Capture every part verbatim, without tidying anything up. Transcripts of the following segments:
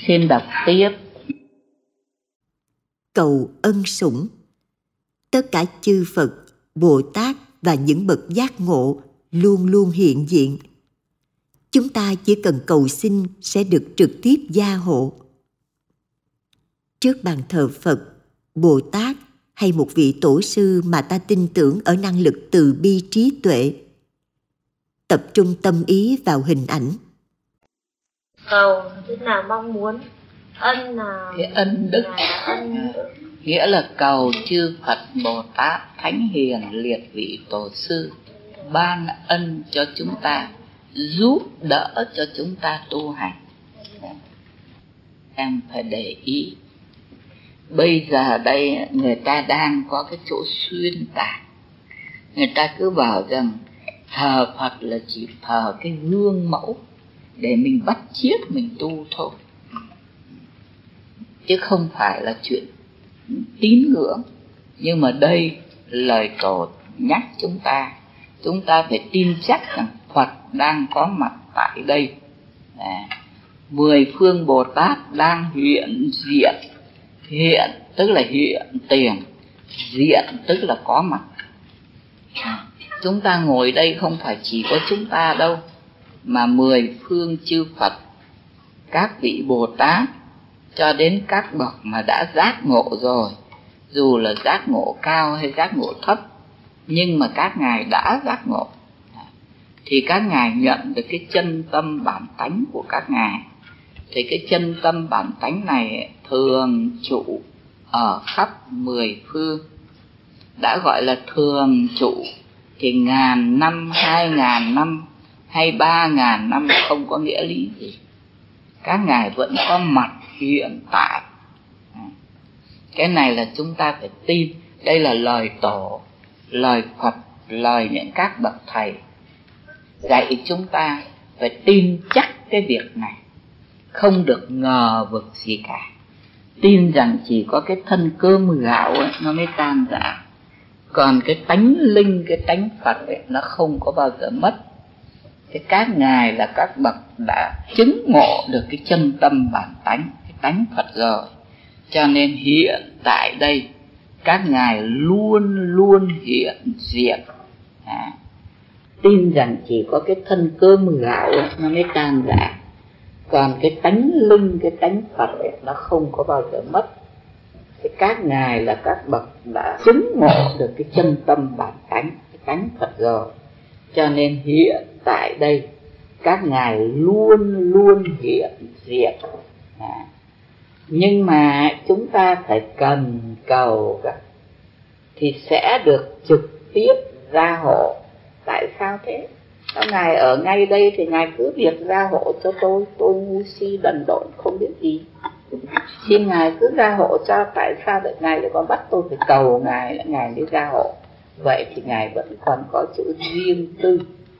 Xin đọc tiếp. Cầu ân sủng. Tất cả chư Phật, Bồ Tát và những bậc giác ngộ luôn luôn hiện diện. Chúng ta chỉ cần cầu xin sẽ được trực tiếp gia hộ. Trước bàn thờ Phật, Bồ Tát hay một vị tổ sư mà ta tin tưởng ở năng lực từ bi trí tuệ, tập trung tâm ý vào hình ảnh. Cầu tức là mong muốn, ân là cái ân đức, ân đức. Nghĩa là cầu chư Phật Bồ Tát Thánh Hiền liệt vị tổ sư ban ân cho chúng ta, giúp đỡ cho chúng ta tu hành. Em phải để ý. Bây giờ đây người ta đang có cái chỗ xuyên tạc. Người ta cứ bảo rằng thờ Phật là chỉ thờ cái gương mẫu để mình bắt chước mình tu thôi, chứ không phải là chuyện tín ngưỡng. Nhưng mà đây lời tổ nhắc chúng ta, chúng ta phải tin chắc rằng Phật đang có mặt tại đây. À, mười phương Bồ Tát đang hiện diện. Hiện tức là hiện tiền, diện tức là có mặt. À, chúng ta ngồi đây không phải chỉ có chúng ta đâu, mà mười phương chư Phật, các vị Bồ Tát, cho đến các bậc mà đã giác ngộ rồi, dù là giác ngộ cao hay giác ngộ thấp, nhưng mà các ngài đã giác ngộ, thì các ngài nhận được cái chân tâm bản tánh của các ngài. Thì cái chân tâm bản tánh này thường trụ ở khắp mười phương. Đã gọi là thường trụ thì ngàn năm, hai ngàn năm hay ba ngàn năm không có nghĩa lý gì. Các ngài vẫn có mặt hiện tại. Cái này là chúng ta phải tin. Đây là lời tổ, lời Phật, lời những các bậc thầy dạy chúng ta phải tin chắc cái việc này, không được ngờ vực gì cả. Tin rằng chỉ có cái thân cơm gạo ấy, nó mới tan rã, còn cái tánh linh, cái tánh Phật ấy, nó không có bao giờ mất. Thế các ngài là các bậc đã chứng ngộ được cái chân tâm bản tánh, cái tánh Phật rồi, cho nên hiện tại đây các ngài luôn luôn hiện diện. À, tin rằng chỉ có cái thân cơm gạo ấy, nó mới tan rã, còn cái tánh linh, cái tánh Phật ấy, nó không có bao giờ mất. Thì các ngài là các bậc đã chứng ngộ được cái chân tâm bản tánh, cái tánh Phật rồi, cho nên hiện tại đây các ngài luôn luôn hiện diện. À, nhưng mà chúng ta phải cần cầu cả, thì sẽ được trực tiếp gia hộ. Tại sao thế? Các ngài ở ngay đây thì ngài cứ việc gia hộ cho tôi. Tôi ngu si đần độn không biết gì, xin ngài cứ gia hộ cho. Tại sao lại ngài lại còn bắt tôi phải cầu ngài, lại ngài mới gia hộ? Vậy thì ngài vẫn còn có chữ riêng tư.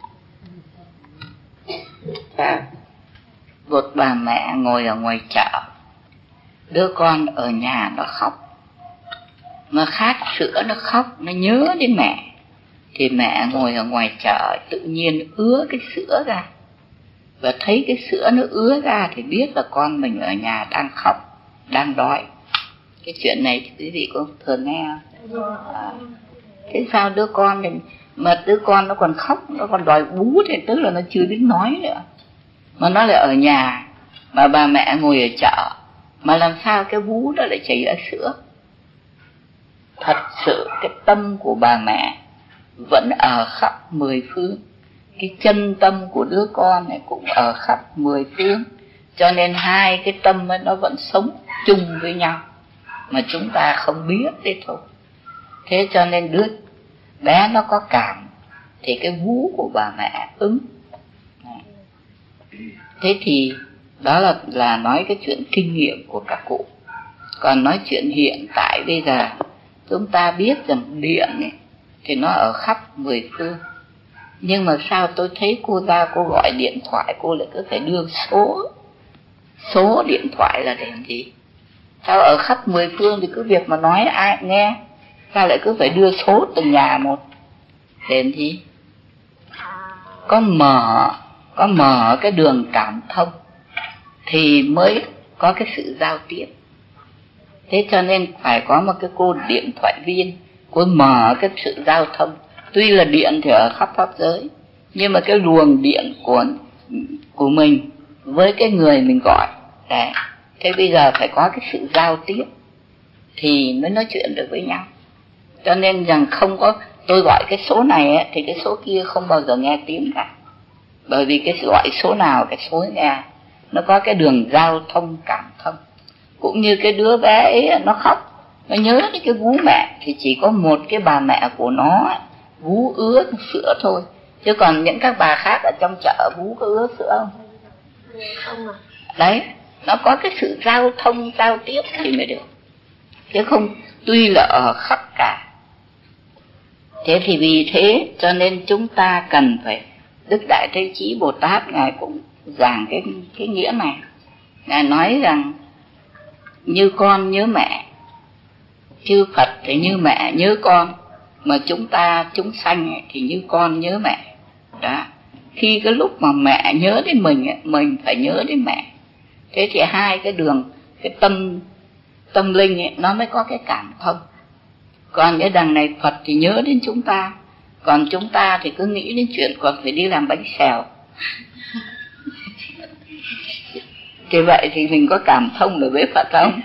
Sao? Một bà mẹ ngồi ở ngoài chợ, đứa con ở nhà nó khóc, nó khát sữa, nó khóc, nó nhớ đến mẹ. Thì mẹ ngồi ở ngoài chợ tự nhiên ứa cái sữa ra, và thấy cái sữa nó ứa ra thì biết là con mình ở nhà đang khóc, đang đói. Cái chuyện này thì quý vị có thường nghe không? À, thế sao đứa con mình, mà đứa con nó còn khóc, nó còn đòi bú thì tức là nó chưa biết nói nữa, mà nó lại ở nhà, mà bà mẹ ngồi ở chợ, mà làm sao cái bú đó lại chảy ra sữa? Thật sự cái tâm của bà mẹ vẫn ở khắp mười phương, cái chân tâm của đứa con này cũng ở khắp mười phương, cho nên hai cái tâm ấy nó vẫn sống chung với nhau, mà chúng ta không biết đấy thôi. Thế cho nên đứa bé nó có cảm thì cái vú của bà mẹ ứng. Thế thì đó là, là nói cái chuyện kinh nghiệm của các cụ. Còn nói chuyện hiện tại bây giờ, chúng ta biết rằng điện ấy, thì nó ở khắp mười phương. Nhưng mà sao tôi thấy cô ra cô gọi điện thoại, cô lại cứ phải đưa số số điện thoại là để làm gì? Sao ở khắp mười phương thì cứ việc mà nói ai nghe, sao lại cứ phải đưa số từng nhà một để làm gì? Có mở có mở cái đường cảm thông thì mới có cái sự giao tiếp. Thế cho nên phải có một cái cô điện thoại viên, cô mở cái sự giao thông. Tuy là điện thì ở khắp pháp giới, nhưng mà cái luồng điện của của mình với cái người mình gọi. Đấy. Thế bây giờ phải có cái sự giao tiếp thì mới nói chuyện được với nhau. Cho nên rằng không có tôi gọi cái số này ấy, thì cái số kia không bao giờ nghe tiếng cả. Bởi vì cái gọi số nào cái số nghe, nó có cái đường giao thông cảm thông. Cũng như cái đứa bé ấy, nó khóc, nó nhớ đến cái vú mẹ, thì chỉ có một cái bà mẹ của nó vú ứa sữa thôi. Chứ còn những các bà khác ở trong chợ vú có ứa sữa không? Không à. Đấy, nó có cái sự giao thông, giao tiếp thì mới được. Chứ không, tuy là ở khắp cả. Thế thì vì thế cho nên chúng ta cần phải, Đức Đại Thế Chí Bồ Tát Ngài cũng giảng cái, cái nghĩa này. Ngài nói rằng như con nhớ mẹ, chư Phật thì như mẹ nhớ con, mà chúng ta chúng sanh thì như con nhớ mẹ. Đó. Khi cái lúc mà mẹ nhớ đến mình, mình phải nhớ đến mẹ. Thế thì hai cái đường, cái tâm tâm linh ấy, nó mới có cái cảm thông. Còn cái đằng này Phật thì nhớ đến chúng ta, còn chúng ta thì cứ nghĩ đến chuyện còn phải đi làm bánh xèo. Thì vậy thì mình có cảm thông được với Phật không?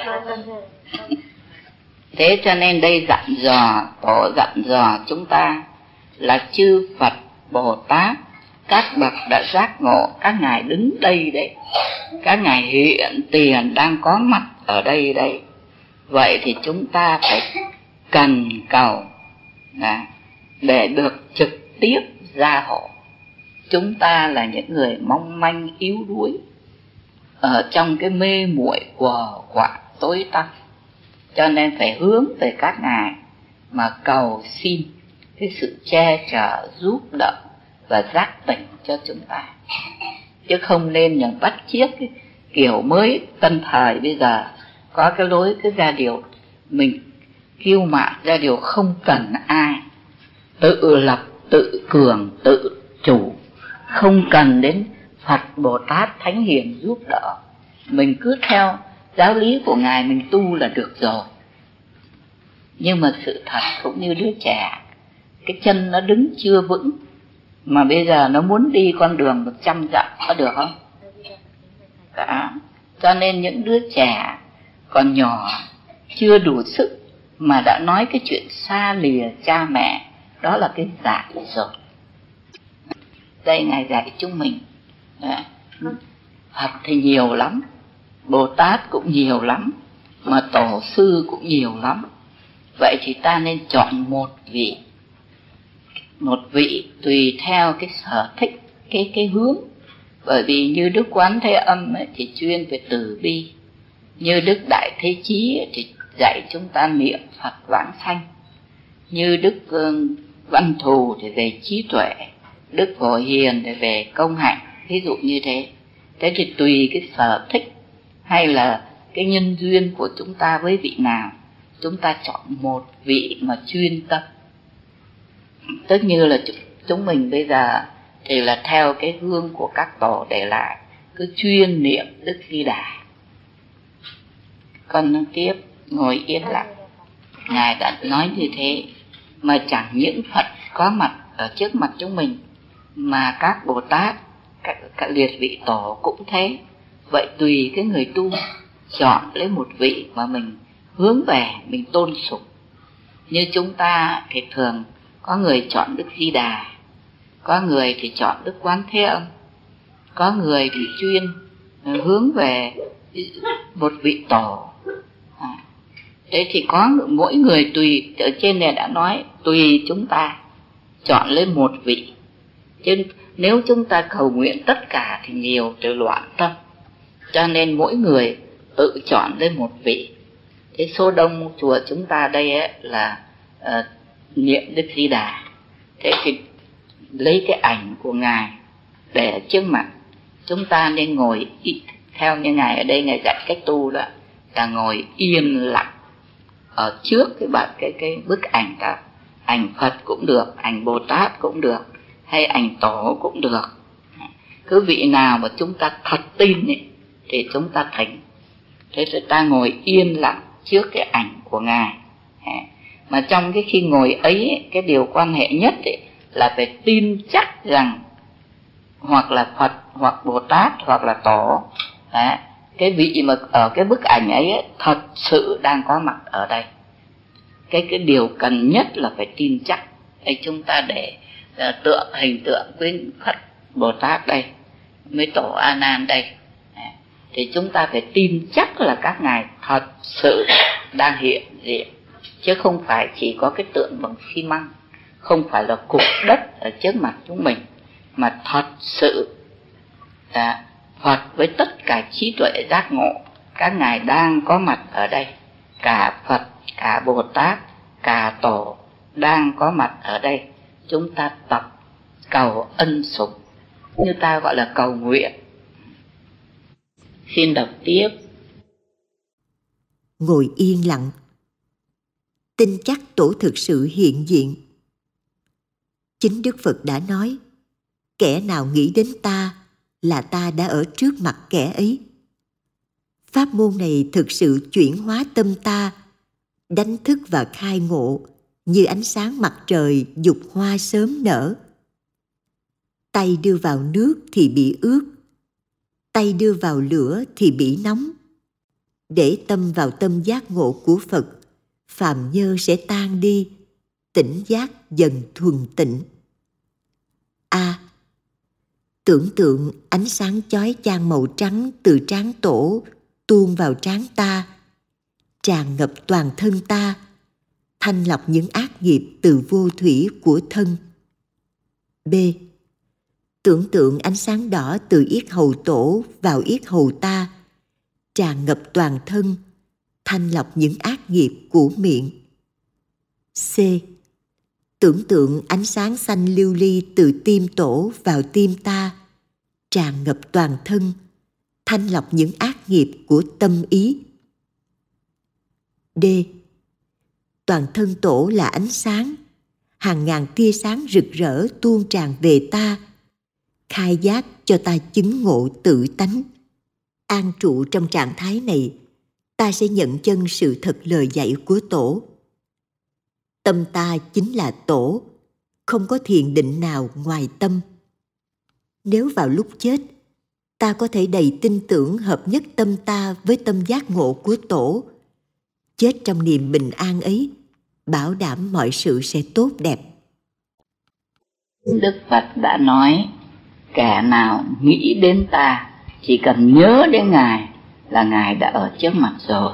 Thế cho nên đây dặn dò, Tổ dặn dò chúng ta là chư Phật Bồ Tát, các bậc đã giác ngộ, các ngài đứng đây đấy, các ngài hiện tiền đang có mặt ở đây đấy. Vậy thì chúng ta phải cần cầu à, để được trực tiếp gia hộ. Chúng ta là những người mong manh yếu đuối ở trong cái mê muội của quả tối tăm, cho nên phải hướng về các ngài mà cầu xin cái sự che chở, giúp đỡ và giác tỉnh cho chúng ta. Chứ không nên những bắt chiếc cái kiểu mới tân thời bây giờ, có cái lối cái ra điều mình kiêu mạn, ra điều không cần ai, tự lập, tự cường, tự chủ, không cần đến Phật Bồ Tát Thánh Hiền giúp đỡ. Mình cứ theo giáo lý của ngài mình tu là được rồi. Nhưng mà sự thật cũng như đứa trẻ, cái chân nó đứng chưa vững mà bây giờ nó muốn đi con đường một trăm dặm, có được không? Đó. Cho nên những đứa trẻ còn nhỏ chưa đủ sức mà đã nói cái chuyện xa lìa cha mẹ, đó là cái dại rồi. Đây ngài dạy chúng mình. Đó. Phật thì nhiều lắm, Bồ Tát cũng nhiều lắm, mà Tổ sư cũng nhiều lắm. Vậy thì ta nên chọn một vị, một vị tùy theo cái sở thích, cái cái hướng. Bởi vì như Đức Quán Thế Âm ấy, thì chuyên về từ bi, như Đức Đại Thế Chí ấy, thì dạy chúng ta niệm Phật vãng sanh, như Đức uh, Văn Thù thì về trí tuệ, Đức Phổ Hiền thì về công hạnh, ví dụ như thế. Thế thì tùy cái sở thích hay là cái nhân duyên của chúng ta với vị nào, chúng ta chọn một vị mà chuyên tâm. Tất như là chúng mình bây giờ thì là theo cái gương của các tổ để lại, cứ chuyên niệm Đức Di Đà. Con tiếp ngồi yên lặng. Ngài đã nói như thế, mà chẳng những Phật có mặt ở trước mặt chúng mình, mà các Bồ Tát, các, các liệt vị tổ cũng thế. Vậy tùy cái người tu chọn lấy một vị mà mình hướng về, mình tôn sùng. Như chúng ta thì thường có người chọn Đức Di Đà, có người thì chọn Đức Quán Thế Âm, có người thì chuyên hướng về một vị tổ. À, thế thì có mỗi người tùy, ở trên này đã nói tùy chúng ta chọn lấy một vị. Chứ nếu chúng ta cầu nguyện tất cả thì nhiều thì loạn tâm. Cho nên mỗi người tự chọn lấy một vị. Thế số đông chùa chúng ta đây ấy là uh, niệm Đức Di Đà. Thế thì lấy cái ảnh của ngài để ở trước mặt. Chúng ta nên ngồi ít, theo như ngài ở đây ngài dạy cách tu đó, là ngồi yên lặng ở trước cái bạc cái cái bức ảnh đó. Ảnh Phật cũng được, ảnh Bồ Tát cũng được, hay ảnh Tổ cũng được. Cứ vị nào mà chúng ta thật tin ấy, thì chúng ta thỉnh. Thế thì ta ngồi yên lặng trước cái ảnh của Ngài. Mà trong cái khi ngồi ấy, cái điều quan hệ nhất ấy, là phải tin chắc rằng hoặc là Phật, hoặc Bồ Tát, hoặc là Tổ, đấy, cái vị mà ở cái bức ảnh ấy, ấy thật sự đang có mặt ở đây. Cái cái điều cần nhất là phải tin chắc. Đây chúng ta để uh, tượng hình tượng với Phật, Bồ Tát đây, với Tổ A Nan đây, đấy, thì chúng ta phải tin chắc là các ngài thật sự đang hiện diện, chứ không phải chỉ có cái tượng bằng xi măng, không phải là cục đất ở trước mặt chúng mình, mà thật sự à, Phật với tất cả trí tuệ giác ngộ, các ngài đang có mặt ở đây. Cả Phật, cả Bồ Tát, cả Tổ đang có mặt ở đây. Chúng ta tập cầu ân sủng, như ta gọi là cầu nguyện. Xin đọc tiếp. Ngồi yên lặng, tin chắc Tổ thực sự hiện diện. Chính Đức Phật đã nói, kẻ nào nghĩ đến ta là ta đã ở trước mặt kẻ ấy. Pháp môn này thực sự chuyển hóa tâm ta, đánh thức và khai ngộ như ánh sáng mặt trời dục hoa sớm nở. Tay đưa vào nước thì bị ướt, tay đưa vào lửa thì bị nóng. Để tâm vào tâm giác ngộ của Phật, phàm nhơ sẽ tan đi, tỉnh giác dần thuần tịnh. A. À, tưởng tượng ánh sáng chói chang màu trắng từ trán Tổ tuôn vào trán ta, tràn ngập toàn thân ta, thanh lọc những ác nghiệp từ vô thủy của thân. B. Tưởng tượng ánh sáng đỏ từ yết hầu Tổ vào yết hầu ta, tràn ngập toàn thân, thanh lọc những ác nghiệp của miệng. C. Tưởng tượng ánh sáng xanh lưu ly từ tim Tổ vào tim ta, tràn ngập toàn thân, thanh lọc những ác nghiệp của tâm ý. D. Toàn thân Tổ là ánh sáng, hàng ngàn tia sáng rực rỡ tuôn tràn về ta, khai giác cho ta chứng ngộ tự tánh. An trụ trong trạng thái này, ta sẽ nhận chân sự thật lời dạy của Tổ. Tâm ta chính là Tổ, không có thiền định nào ngoài tâm. Nếu vào lúc chết, ta có thể đầy tin tưởng hợp nhất tâm ta với tâm giác ngộ của Tổ, chết trong niềm bình an ấy, bảo đảm mọi sự sẽ tốt đẹp. Đức Phật đã nói, kẻ nào nghĩ đến ta, chỉ cần nhớ đến Ngài là Ngài đã ở trước mặt rồi.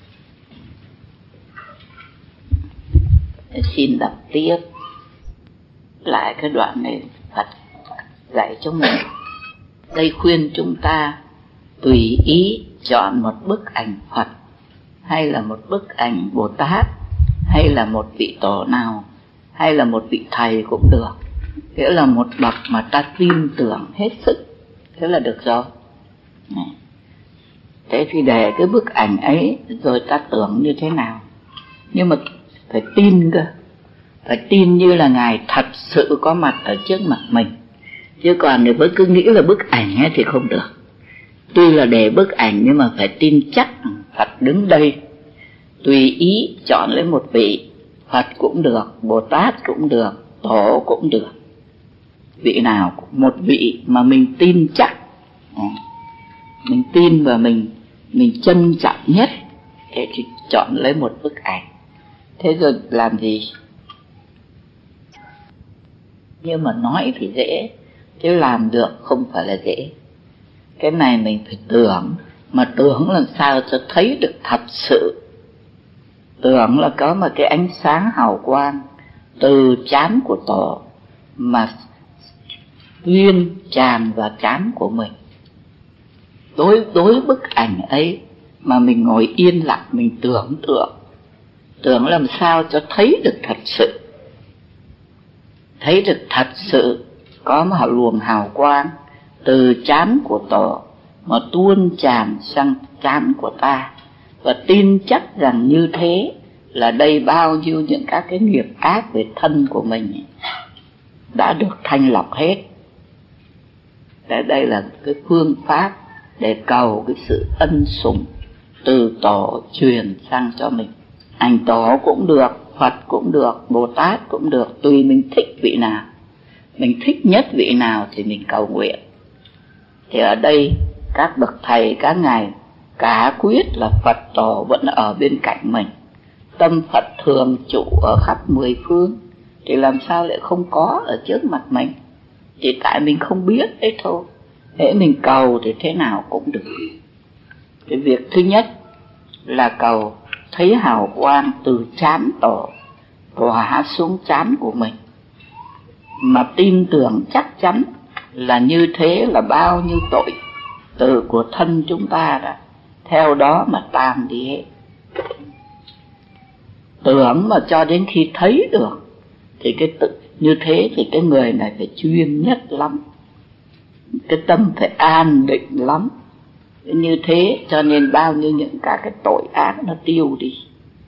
Xin đọc tiếp lại cái đoạn này. Phật dạy cho mình. Đây khuyên chúng ta tùy ý chọn một bức ảnh Phật, hay là một bức ảnh Bồ Tát, hay là một vị Tổ nào, hay là một vị Thầy cũng được. Nghĩa là một bậc mà ta tin tưởng hết sức, thế là được rồi. Này. Thế thì để cái bức ảnh ấy rồi ta tưởng như thế nào, nhưng mà phải tin cơ, phải tin như là Ngài thật sự có mặt ở trước mặt mình. Chứ còn nếu với cứ nghĩ là bức ảnh ấy thì không được. Tuy là để bức ảnh nhưng mà phải tin chắc Phật đứng đây. Tùy ý chọn lấy một vị, Phật cũng được, Bồ Tát cũng được, Tổ cũng được, vị nào cũng một vị mà mình tin chắc, mình tin và mình mình trân trọng nhất, để thì chọn lấy một bức ảnh. Thế rồi làm gì? Nhưng mà nói thì dễ, chứ làm được không phải là dễ. Cái này mình phải tưởng, mà tưởng làm sao cho thấy được thật sự. Tưởng là có một cái ánh sáng hào quang từ trán của Tổ mà duyên tràn vào trán của mình. Đối đối bức ảnh ấy mà mình ngồi yên lặng, mình tưởng tượng, tưởng làm sao cho thấy được thật sự, thấy được thật sự có một luồng hào quang từ trán của Tổ mà tuôn tràn sang trán của ta, và tin chắc rằng như thế là đây bao nhiêu những các cái nghiệp ác về thân của mình đã được thanh lọc hết. Đây là cái phương pháp để cầu cái sự ân sủng từ tổ truyền sang cho mình. Ảnh tổ cũng được, Phật cũng được, Bồ Tát cũng được, tùy mình thích vị nào. Mình thích nhất vị nào thì mình cầu nguyện. Thì ở đây các bậc thầy, các ngài cả quyết là Phật tổ vẫn ở bên cạnh mình. Tâm Phật thường trụ ở khắp mười phương, thì làm sao lại không có ở trước mặt mình? Chỉ tại mình không biết đấy thôi. Hễ mình cầu thì thế nào cũng được. Cái việc thứ nhất là cầu thấy hào quang từ trán tổ tỏa xuống trán của mình, mà tin tưởng chắc chắn là như thế là bao nhiêu tội từ của thân chúng ta đã theo đó mà tan đi hết. Tưởng mà cho đến khi thấy được thì cái tự như thế thì cái người này phải chuyên nhất lắm, cái tâm phải an định lắm. Như thế cho nên bao nhiêu những cả cái tội ác nó tiêu đi.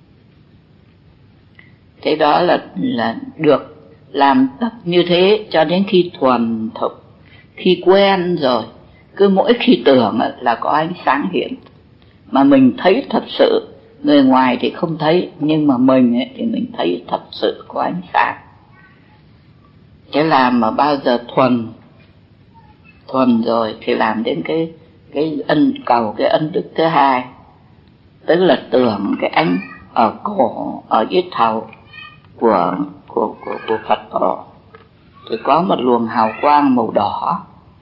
Thế đó là là được làm tập như thế cho đến khi thuần thục, khi quen rồi, cứ mỗi khi tưởng là có ánh sáng hiện, mà mình thấy thật sự. Người ngoài thì không thấy, nhưng mà mình ấy, thì mình thấy thật sự có ánh sáng. Cái làm mà bao giờ thuần thuần rồi thì làm đến cái cái ân cầu cái ân đức thứ hai, tức là tưởng cái ánh ở cổ, ở yết hầu của của của của Phật tổ thì có một luồng hào quang màu đỏ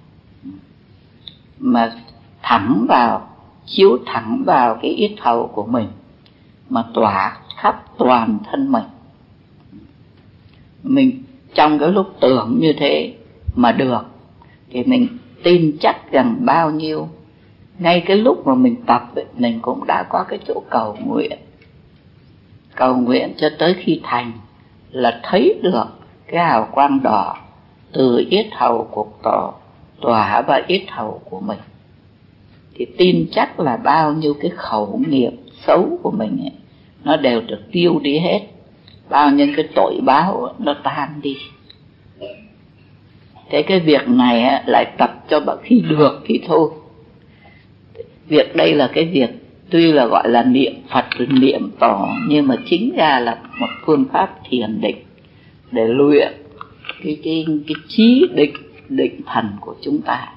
mà thẳng vào, chiếu thẳng vào cái yết hầu của mình, mà tỏa khắp toàn thân mình. Mình trong cái lúc tưởng như thế mà được thì mình tin chắc rằng bao nhiêu, ngay cái lúc mà mình tập ấy, mình cũng đã có cái chỗ cầu nguyện. Cầu nguyện cho tới khi thành là thấy được cái hào quang đỏ từ yết hầu của tổ tỏa vào yết hầu của mình, thì tin chắc là bao nhiêu cái khẩu nghiệp xấu của mình ấy, nó đều được tiêu đi hết. Bao nhiêu cái tội báo nó tan đi. Thế cái việc này ấy, lại tập cho bậc khi được thì thôi. Việc đây là cái việc tuy là gọi là niệm Phật, niệm tổ, nhưng mà chính ra là một phương pháp thiền định để luyện cái cái cái trí định định thần của chúng ta.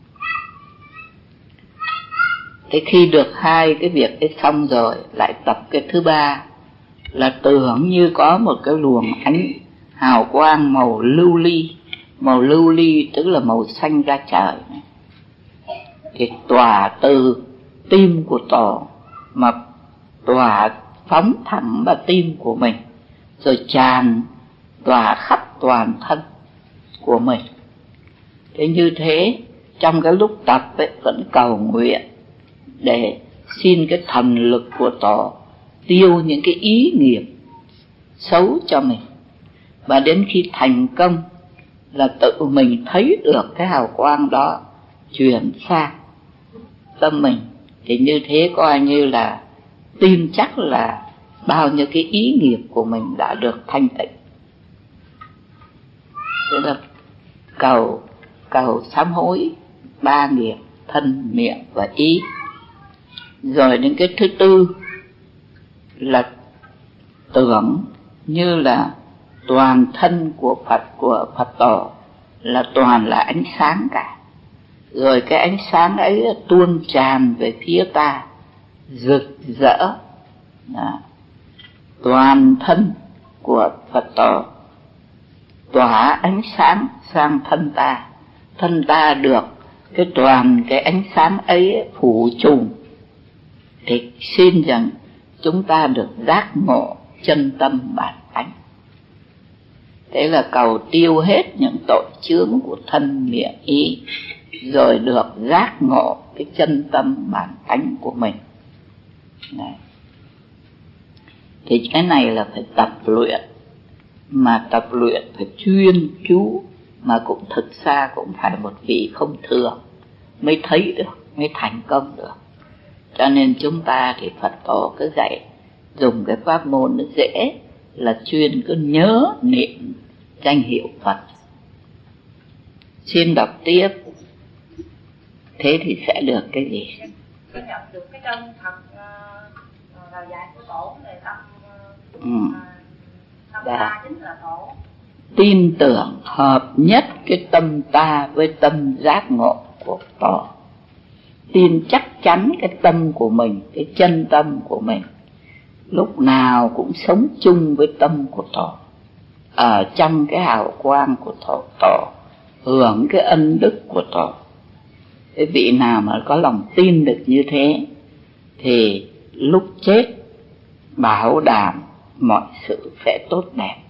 Thế khi được hai cái việc ấy xong rồi, lại tập cái thứ ba là tưởng như có một cái luồng ánh hào quang màu lưu ly. Màu lưu ly tức là màu xanh da trời này, thì tỏa từ tim của tổ mà tỏa phóng thẳng vào tim của mình, rồi tràn tỏa khắp toàn thân của mình. Thế như thế trong cái lúc tập ấy, vẫn cầu nguyện để xin cái thần lực của tổ tiêu những cái ý nghiệp xấu cho mình. Và đến khi thành công là tự mình thấy được cái hào quang đó chuyển sang tâm mình, thì như thế coi như là tin chắc là bao nhiêu cái ý nghiệp của mình đã được thanh tịnh. Thế là cầu cầu sám hối ba nghiệp thân, miệng và ý. Rồi đến cái thứ tư là tưởng như là toàn thân của Phật, của Phật tổ là toàn là ánh sáng cả. Rồi cái ánh sáng ấy tuôn tràn về phía ta, rực rỡ. Đó. Toàn thân của Phật tổ tỏa ánh sáng sang thân ta. Thân ta được cái toàn cái ánh sáng ấy phủ trùm. Thì xin rằng chúng ta được giác ngộ chân tâm bản tánh. Thế là cầu tiêu hết những tội chướng của thân, miệng, ý, rồi được giác ngộ cái chân tâm bản tánh của mình. Đấy. Thì cái này là phải tập luyện, mà tập luyện phải chuyên chú, mà cũng thực ra cũng phải một vị không thường mới thấy được, mới thành công được. Cho nên chúng ta thì Phật tổ cứ dạy dùng cái pháp môn nó dễ, là chuyên cứ nhớ niệm danh hiệu Phật. Xin đọc tiếp. thế thì sẽ được cái gì? Có nhận được cái chân thật lời dạy của tổ về tâm Ừ. tâm Dạ. ta chính là tổ. Tin tưởng hợp nhất cái tâm ta với tâm giác ngộ của tổ. Tin chắc chắn cái tâm của mình, cái chân tâm của mình, lúc nào cũng sống chung với tâm của tổ, ở trong cái hào quang của tổ, tổ hưởng cái ân đức của tổ. Cái vị nào mà có lòng tin được như thế thì lúc chết bảo đảm mọi sự sẽ tốt đẹp.